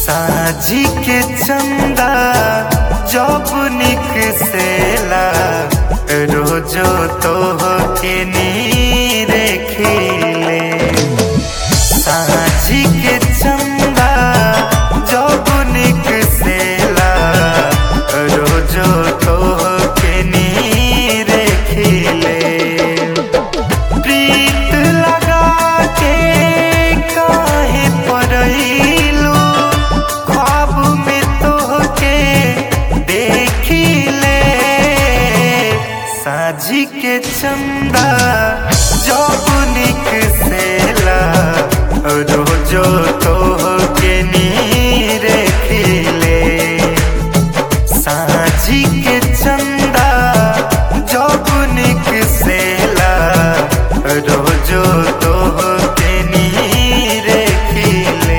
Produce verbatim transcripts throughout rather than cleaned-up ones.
साझी के चंदा जब निकसेला रोजो तो के नीरे खिले। साझी के चंदा जब निकसेला रोजो तो के नीरे खिले। प्रीत लगा के काहे परइलू ख्वाब में तोहके देखिले। साझी के चंदा जब निकसेला रोजो तोहके नीरे खिले। साझी के चंदा जब निकसेला रोजो तोहके नीरे खिले।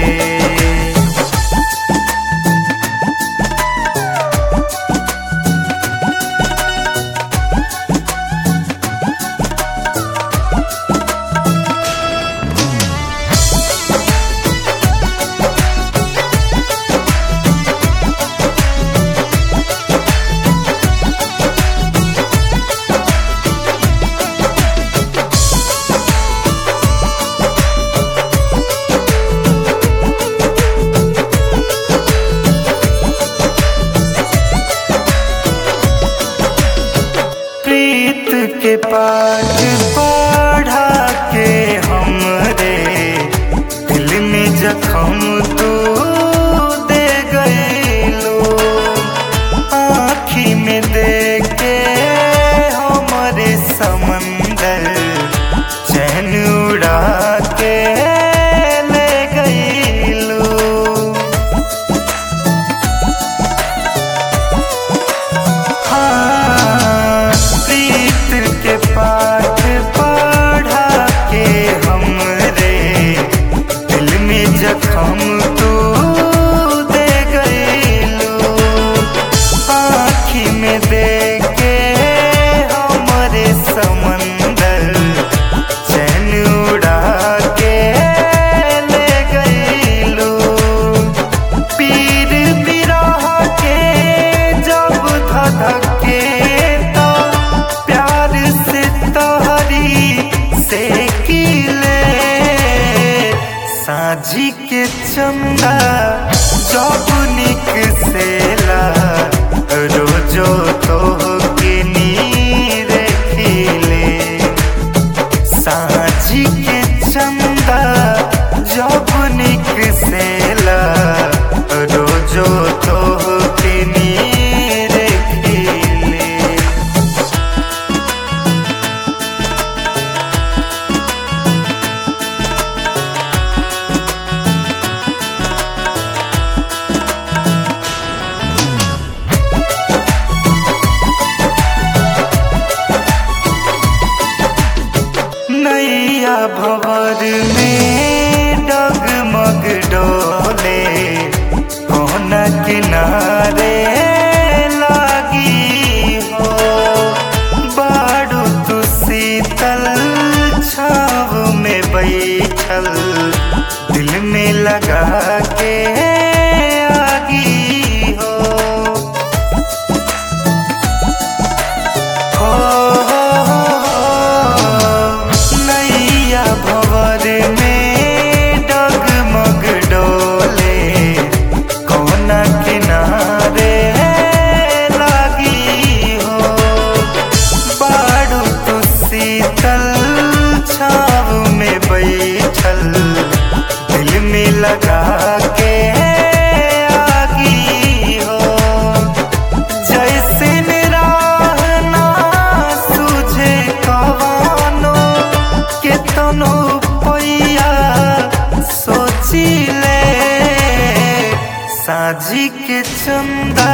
प्रीत के पाठ पढ़ा के हमरे दिल में जख्म तू दे गईलो। आँखी में देख के हमरे समंदर चैन उड़ा के ले गईलो। के पाठ पढ़ा के हमरे दिल में जख्म तू दे गईलो। आँखी में देख के हमरे समंदर चैन उड़ा के ले गईलो। पीर बिरह के जब धधके साझी के चंदा जब निकसेला रोजो तोहके नीरे खिले। साझी के चंदा जब निकसेला रोजो तोहके नीरे खिले। नैया भंवर में डगमग डोले कोना किनारे लागी हो। बारू तू शीतल छाव में बैठल दिल में लगा के आगी हो। भंवर में डगमग डोले कोना किनारे लागी हो। बारू तू शीतल छाव में बैठल दिल में लगा के आगी हो। जैसे निराहना सूझे कवानो के तनो पैया सोचिले। साझी के चंदा